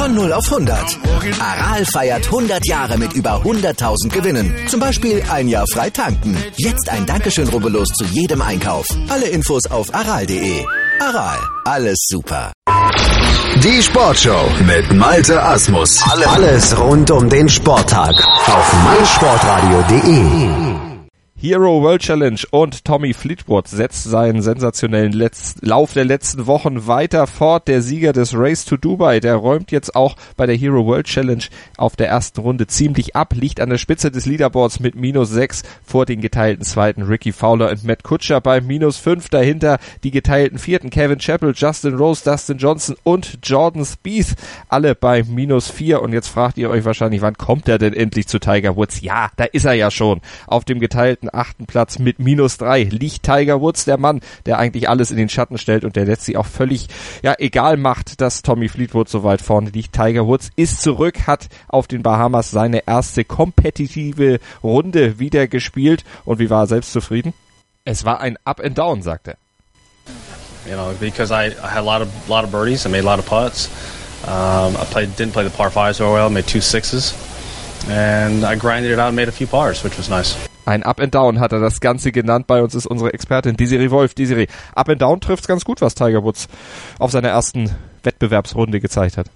Von 0 auf 100. Aral feiert 100 Jahre mit über 100.000 Gewinnen. Zum Beispiel ein Jahr frei tanken. Jetzt ein Dankeschön, rubbellos zu jedem Einkauf. Alle Infos auf aral.de. Aral, alles super. Die Sportshow mit Malte Asmus. Alles rund um den Sporttag auf meinsportradio.de. Hero World Challenge und Tommy Fleetwood setzt seinen sensationellen Lauf der letzten Wochen weiter fort. Der Sieger des Race to Dubai, der räumt jetzt auch bei der Hero World Challenge auf der ersten Runde ziemlich ab, liegt an der Spitze des Leaderboards mit -6 vor den geteilten zweiten Ricky Fowler und Matt Kutscher bei -5. Dahinter die geteilten vierten Kevin Chappell, Justin Rose, Dustin Johnson und Jordan Spieth, alle bei -4. Und jetzt fragt ihr euch wahrscheinlich, wann kommt er denn endlich zu Tiger Woods? Ja, da ist er ja schon. Auf dem geteilten 8. Platz mit -3 liegt Tiger Woods, der Mann, der eigentlich alles in den Schatten stellt und der letztlich auch völlig egal macht, dass Tommy Fleetwood so weit vorne liegt. Tiger Woods ist zurück, hat auf den Bahamas seine erste kompetitive Runde wieder gespielt. Und wie war er selbst zufrieden? Es war ein Up and Down, sagt er. You know, because I had a lot of birdies, I made a lot of putts. Didn't play the par 5 so well, made 2 sixes. And I grinded it out and made a few pars, which was nice. Ein Up and Down hat er das Ganze genannt. Bei uns ist unsere Expertin Desiree Wolf. Desiree, Up and Down trifft's ganz gut, was Tiger Woods auf seiner ersten Wettbewerbsrunde gezeigt hat.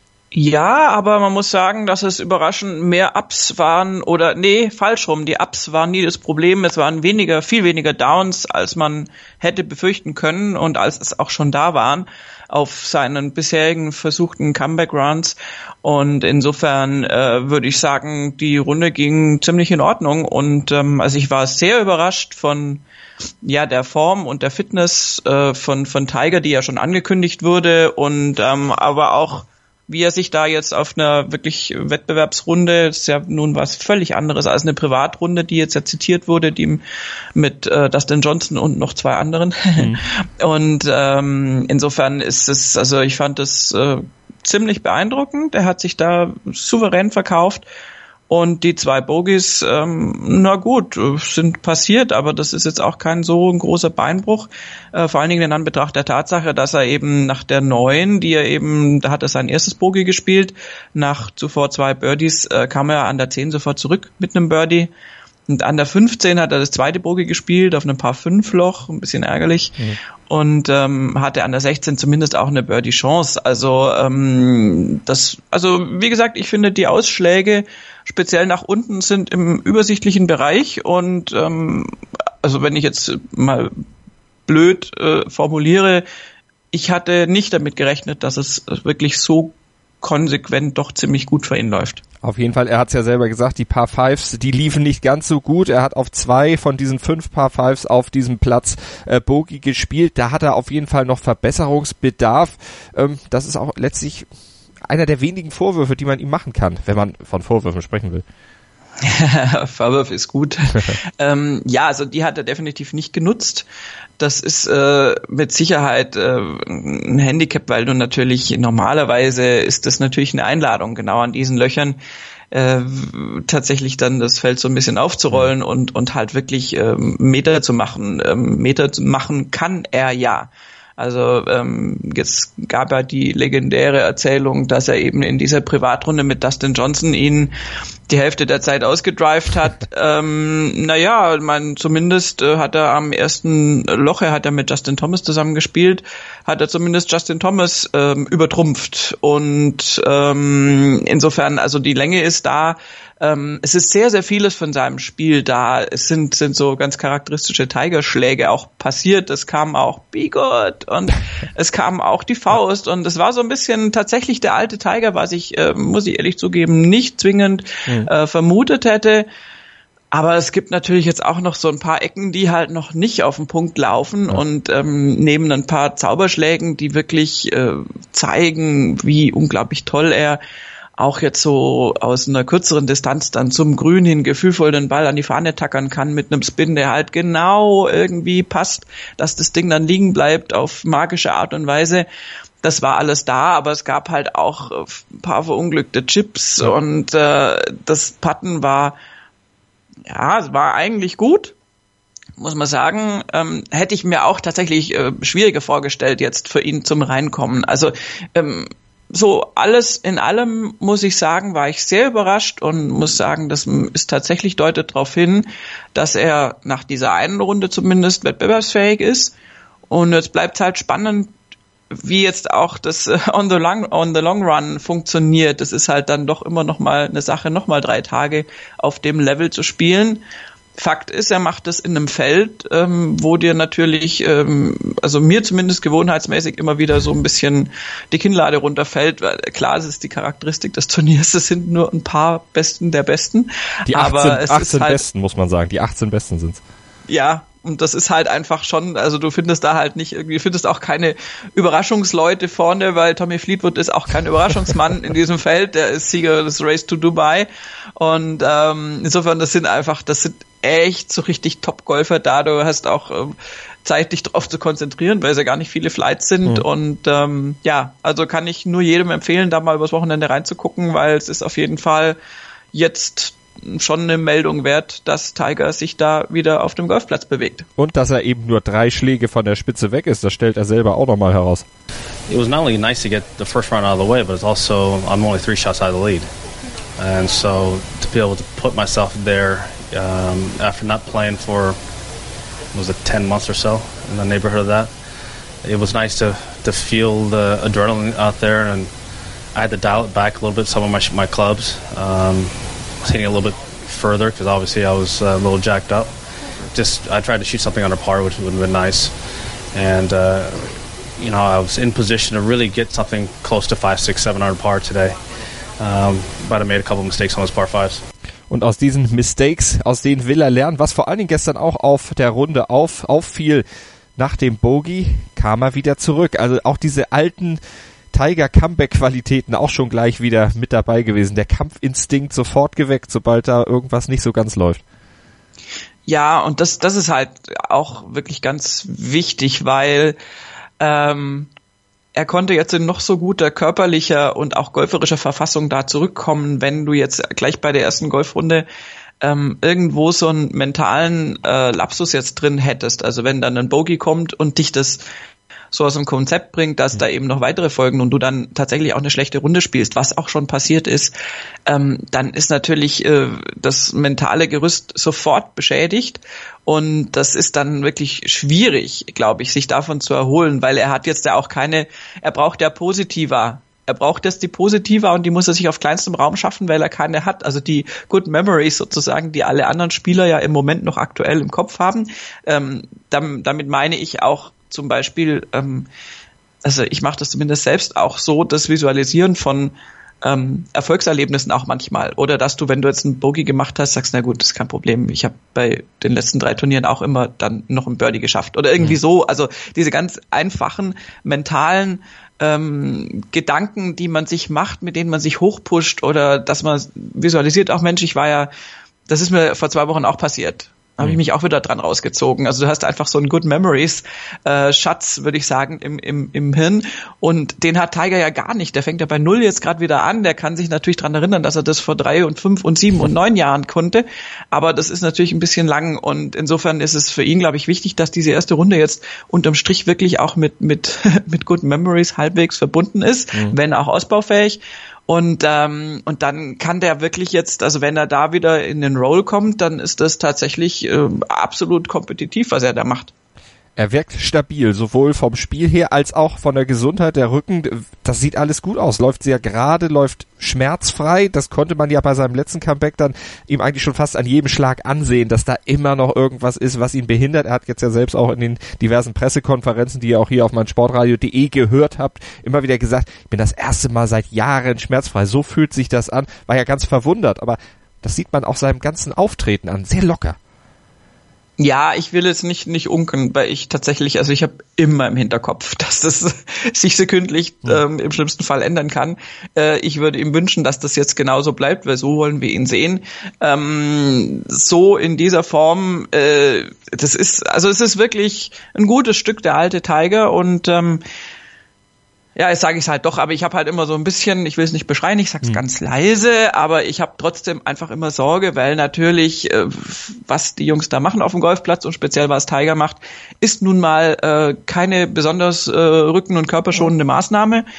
Ja, aber man muss sagen, dass es überraschend mehr Ups waren falsch rum. Die Ups waren nie das Problem. Es waren viel weniger Downs, als man hätte befürchten können und als es auch schon da waren auf seinen bisherigen versuchten Comeback-Runs. Und insofern würde ich sagen, die Runde ging ziemlich in Ordnung. Und also ich war sehr überrascht von der Form und der Fitness von Tiger, die ja schon angekündigt wurde, und aber auch wie er sich da jetzt auf einer wirklich Wettbewerbsrunde, das ist ja nun was völlig anderes als eine Privatrunde, die jetzt ja zitiert wurde, die mit Dustin Johnson und noch 2 anderen. Und insofern ist es, also ich fand es ziemlich beeindruckend. Er hat sich da souverän verkauft. Und die 2 Bogies, sind passiert, aber das ist jetzt auch kein so ein großer Beinbruch. Vor allen Dingen in Anbetracht der Tatsache, dass er eben nach der 9, da hat er sein erstes Bogie gespielt, nach zuvor 2 Birdies kam er an der 10 sofort zurück mit einem Birdie. Und an der 15 hat er das zweite Bogie gespielt, auf einem Par 5 Loch, ein bisschen ärgerlich. Und hatte an der 16 zumindest auch eine Birdie-Chance. Also wie gesagt, ich finde, die Ausschläge speziell nach unten sind im übersichtlichen Bereich. Und also wenn ich jetzt mal blöd formuliere, ich hatte nicht damit gerechnet, dass es wirklich so konsequent doch ziemlich gut für ihn läuft. Auf jeden Fall, er hat es ja selber gesagt, die Par 5s, die liefen nicht ganz so gut. Er hat auf 2 von diesen 5 Par 5s auf diesem Platz Bogey gespielt. Da hat er auf jeden Fall noch Verbesserungsbedarf. Das ist auch letztlich einer der wenigen Vorwürfe, die man ihm machen kann, wenn man von Vorwürfen sprechen will. Vorwurf ist gut. Also die hat er definitiv nicht genutzt. Das ist mit Sicherheit ein Handicap, weil du natürlich normalerweise ist das natürlich eine Einladung, genau an diesen Löchern tatsächlich dann das Feld so ein bisschen aufzurollen und halt wirklich Meter zu machen. Meter zu machen kann er ja. Also jetzt gab er die legendäre Erzählung, dass er eben in dieser Privatrunde mit Dustin Johnson ihn die Hälfte der Zeit ausgedrived hat. Zumindest hat er am ersten Loch, er hat ja mit Justin Thomas zusammen gespielt, hat er zumindest Justin Thomas übertrumpft. Und insofern, also die Länge ist da. Es ist sehr, sehr vieles von seinem Spiel da. Es sind so ganz charakteristische Tigerschläge auch passiert. Es kam auch Be Good und es kam auch die Faust und es war so ein bisschen tatsächlich der alte Tiger, was ich, muss ich ehrlich zugeben, nicht zwingend vermutet hätte. Aber es gibt natürlich jetzt auch noch so ein paar Ecken, die halt noch nicht auf den Punkt laufen und neben ein paar Zauberschlägen, die wirklich zeigen, wie unglaublich toll er auch jetzt so aus einer kürzeren Distanz dann zum Grün hin gefühlvoll den Ball an die Fahne tackern kann mit einem Spin, der halt genau irgendwie passt, dass das Ding dann liegen bleibt auf magische Art und Weise. Das war alles da, aber es gab halt auch ein paar verunglückte Chips und das Putten war eigentlich gut, muss man sagen. Hätte ich mir auch tatsächlich schwieriger vorgestellt jetzt für ihn zum Reinkommen. Also so alles in allem, muss ich sagen, war ich sehr überrascht und muss sagen, das ist tatsächlich deutet darauf hin, dass er nach dieser einen Runde zumindest wettbewerbsfähig ist. Und jetzt bleibt halt spannend, wie jetzt auch das on the long run funktioniert. Das ist halt dann doch immer noch mal eine Sache, noch mal 3 Tage auf dem Level zu spielen. Fakt ist, er macht das in einem Feld, wo dir natürlich, also mir zumindest gewohnheitsmäßig immer wieder so ein bisschen die Kinnlade runterfällt. Weil klar, es ist die Charakteristik des Turniers, es sind nur ein paar Besten der Besten. Die 18, aber es 18 ist halt, Besten, muss man sagen. Die 18 Besten sind's. Ja, und das ist halt einfach schon, also du findest da halt nicht irgendwie, findest auch keine Überraschungsleute vorne, weil Tommy Fleetwood ist auch kein Überraschungsmann in diesem Feld, der ist Sieger des Race to Dubai und insofern, das sind echt so richtig Top-Golfer da, du hast auch Zeit, dich drauf zu konzentrieren, weil es ja gar nicht viele Flights sind und also kann ich nur jedem empfehlen, da mal übers Wochenende reinzugucken, weil es ist auf jeden Fall jetzt schon eine Meldung wert, dass Tiger sich da wieder auf dem Golfplatz bewegt. Und dass er eben nur 3 Schläge von der Spitze weg ist, das stellt er selber auch nochmal heraus. It was not only nice to get the first round out of the way, but it's also, I'm only 3 shots out of the lead. And so to be able to put myself there after not playing for, was it 10 months or so, in the neighborhood of that, it was nice to feel the adrenaline out there, and I had to dial it back a little bit, some of my clubs. Was hitting a little bit further because obviously I was a little jacked up. I tried to shoot something under par, which would have been nice. And, I was in position to really get something close to 5, 6, 7 under par today. But I made a couple of mistakes on those par 5s. Und aus diesen Mistakes, aus denen will er lernen, was vor allen Dingen gestern auch auf der Runde auffiel. Nach dem Bogey kam er wieder zurück. Also auch diese alten Tiger-Comeback-Qualitäten auch schon gleich wieder mit dabei gewesen. Der Kampfinstinkt sofort geweckt, sobald da irgendwas nicht so ganz läuft. Ja, und das ist halt auch wirklich ganz wichtig, weil er konnte jetzt in noch so guter körperlicher und auch golferischer Verfassung da zurückkommen, wenn du jetzt gleich bei der ersten Golfrunde irgendwo so einen mentalen Lapsus jetzt drin hättest. Also wenn dann ein Bogey kommt und dich das so aus dem Konzept bringt, dass da eben noch weitere folgen und du dann tatsächlich auch eine schlechte Runde spielst, was auch schon passiert ist, dann ist natürlich das mentale Gerüst sofort beschädigt und das ist dann wirklich schwierig, glaube ich, sich davon zu erholen, weil er hat jetzt ja auch er braucht ja Positiva. Er braucht jetzt die Positiva und die muss er sich auf kleinstem Raum schaffen, weil er keine hat. Also die Good Memories sozusagen, die alle anderen Spieler ja im Moment noch aktuell im Kopf haben. Damit meine ich auch zum Beispiel, also ich mache das zumindest selbst auch so, das Visualisieren von Erfolgserlebnissen auch manchmal. Oder dass du, wenn du jetzt einen Bogey gemacht hast, sagst, na gut, das ist kein Problem. Ich habe bei den letzten 3 Turnieren auch immer dann noch ein Birdie geschafft. Oder irgendwie so. Also diese ganz einfachen mentalen Gedanken, die man sich macht, mit denen man sich hochpusht oder dass man visualisiert, auch Mensch, das ist mir vor 2 Wochen auch passiert. Habe ich mich auch wieder dran rausgezogen. Also du hast einfach so einen Good Memories Schatz, würde ich sagen, im Hirn. Und den hat Tiger ja gar nicht. Der fängt ja bei 0 jetzt gerade wieder an. Der kann sich natürlich dran erinnern, dass er das vor 3 und 5 und 7 und 9 Jahren konnte. Aber das ist natürlich ein bisschen lang. Und insofern ist es für ihn, glaube ich, wichtig, dass diese erste Runde jetzt unterm Strich wirklich auch mit Good Memories halbwegs verbunden ist, wenn auch ausbaufähig. Und dann kann der wirklich jetzt, also wenn er da wieder in den Roll kommt, dann ist das tatsächlich absolut kompetitiv, was er da macht. Er wirkt stabil, sowohl vom Spiel her als auch von der Gesundheit. Der Rücken, das sieht alles gut aus, läuft sehr gerade, läuft schmerzfrei. Das konnte man ja bei seinem letzten Comeback dann ihm eigentlich schon fast an jedem Schlag ansehen, dass da immer noch irgendwas ist, was ihn behindert. Er hat jetzt ja selbst auch in den diversen Pressekonferenzen, die ihr auch hier auf meinsportradio.de gehört habt, immer wieder gesagt, ich bin das erste Mal seit Jahren schmerzfrei. So fühlt sich das an. War ja ganz verwundert, aber das sieht man auch seinem ganzen Auftreten an. Sehr locker. Ja, ich will jetzt nicht unken, weil ich tatsächlich, also ich habe immer im Hinterkopf, dass das sich sekündlich im schlimmsten Fall ändern kann. Ich würde ihm wünschen, dass das jetzt genauso bleibt, weil so wollen wir ihn sehen. So in dieser Form, es ist wirklich ein gutes Stück, der alte Tiger, und ja, jetzt sage ich es halt doch, aber ich habe halt immer so ein bisschen, ich will es nicht beschreien, ich sag's ganz leise, aber ich habe trotzdem einfach immer Sorge, weil natürlich, was die Jungs da machen auf dem Golfplatz und speziell was Tiger macht, ist nun mal keine besonders rücken- und körperschonende Maßnahme.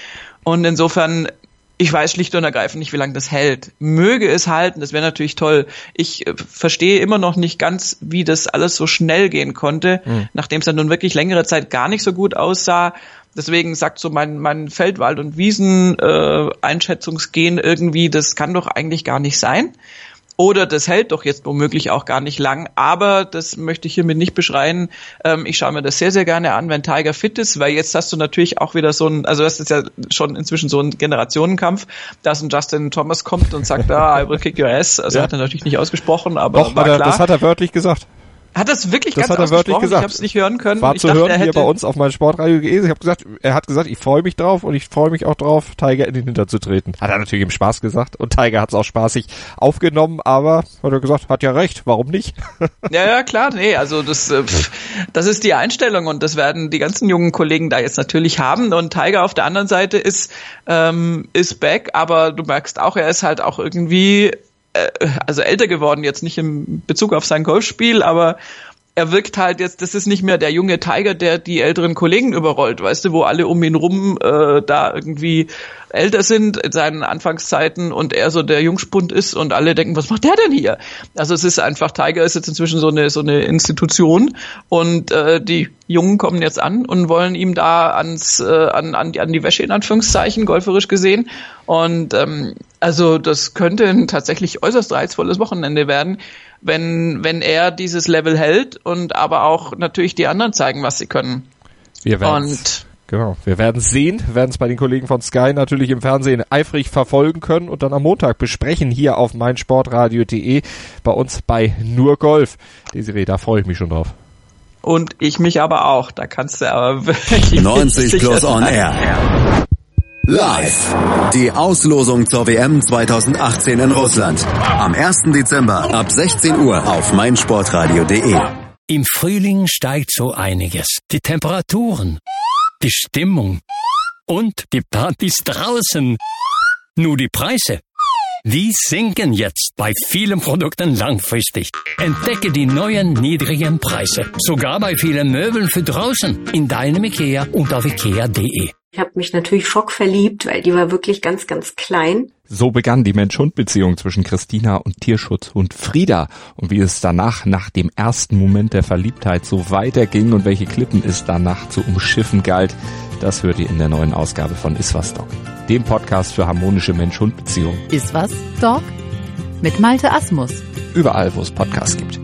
Und insofern, ich weiß schlicht und ergreifend nicht, wie lange das hält. Möge es halten, das wäre natürlich toll. Ich verstehe immer noch nicht ganz, wie das alles so schnell gehen konnte, nachdem es dann nun wirklich längere Zeit gar nicht so gut aussah. Deswegen sagt so mein Feldwald- und Wiesen-Einschätzungsgen irgendwie, das kann doch eigentlich gar nicht sein. Oder das hält doch jetzt womöglich auch gar nicht lang. Aber das möchte ich hiermit nicht beschreien. Ich schaue mir das sehr, sehr gerne an, wenn Tiger fit ist, weil jetzt hast du natürlich auch wieder so das ist ja schon inzwischen so ein Generationenkampf, dass ein Justin Thomas kommt und sagt, I will kick your ass. Also hat er natürlich nicht ausgesprochen, aber doch, war klar. Das hat er wörtlich gesagt. Hat das wirklich das ganz ausgesprochen? Ich habe es nicht hören können. War zu hören hier bei uns auf meinsportradio.de. Er hat gesagt, ich freue mich drauf und ich freue mich auch drauf, Tiger in den Hintern zu treten. Hat er natürlich im Spaß gesagt und Tiger hat es auch spaßig aufgenommen, aber hat er gesagt, hat ja recht, warum nicht? Ja, klar, nee, also das ist die Einstellung und das werden die ganzen jungen Kollegen da jetzt natürlich haben und Tiger auf der anderen Seite ist back, aber du merkst auch, er ist halt auch irgendwie also älter geworden, jetzt nicht im Bezug auf sein Golfspiel, aber er wirkt halt jetzt, das ist nicht mehr der junge Tiger, der die älteren Kollegen überrollt, weißt du, wo alle um ihn rum da irgendwie älter sind in seinen Anfangszeiten und er so der Jungspund ist und alle denken, was macht der denn hier? Also es ist einfach, Tiger ist jetzt inzwischen so eine Institution und die Jungen kommen jetzt an und wollen ihm da an die Wäsche in Anführungszeichen, golferisch gesehen und also das könnte ein tatsächlich äußerst reizvolles Wochenende werden, wenn er dieses Level hält und aber auch natürlich die anderen zeigen, was sie können. Wir werden sehen, werden es bei den Kollegen von Sky natürlich im Fernsehen eifrig verfolgen können und dann am Montag besprechen hier auf meinsportradio.de bei uns bei Nur Golf. Desiree, da freue ich mich schon drauf. Und ich mich aber auch, da kannst du aber wirklich 90 plus on air. Live. Die Auslosung zur WM 2018 in Russland. Am 1. Dezember ab 16 Uhr auf meinsportradio.de. Im Frühling steigt so einiges. Die Temperaturen, die Stimmung und die Partys draußen. Nur die Preise, die sinken jetzt bei vielen Produkten langfristig. Entdecke die neuen niedrigen Preise. Sogar bei vielen Möbeln für draußen. In deinem Ikea und auf ikea.de. Ich habe mich natürlich schockverliebt, weil die war wirklich ganz, ganz klein. So begann die Mensch-Hund-Beziehung zwischen Christina und Tierschutzhund Frieda. Und wie es danach, nach dem ersten Moment der Verliebtheit, so weiterging und welche Klippen es danach zu umschiffen galt, das hört ihr in der neuen Ausgabe von Iswas Dog, dem Podcast für harmonische Mensch-Hund-Beziehungen. Iswas Dog? Mit Malte Asmus. Überall, wo es Podcasts gibt.